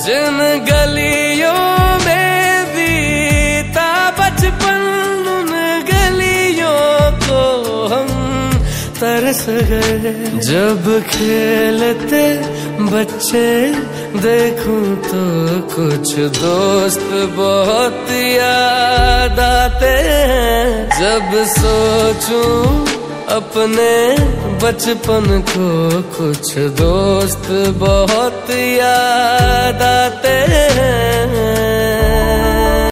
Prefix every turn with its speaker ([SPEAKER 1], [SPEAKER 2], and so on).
[SPEAKER 1] जिन गलियों में बीता बचपन, उन गलियों को हम तरस गए। जब खेलते बच्चे देखूं तो कुछ दोस्त बहुत याद आते हैं। जब सोचूं अपने बचपन को, कुछ दोस्त बहुत याद आते हैं।